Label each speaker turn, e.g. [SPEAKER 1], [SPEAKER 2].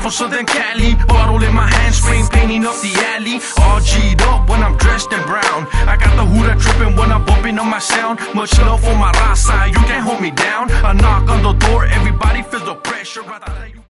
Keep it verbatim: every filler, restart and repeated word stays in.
[SPEAKER 1] from Southern Cali. Bottle in my hand, spraying, painting up the alley. All G'd up when I'm dressed in brown. I got the Huda tripping when I'm bumping on my sound. Much love for my raza, you can't hold me down. I knock on the door, everybody feels the pressure.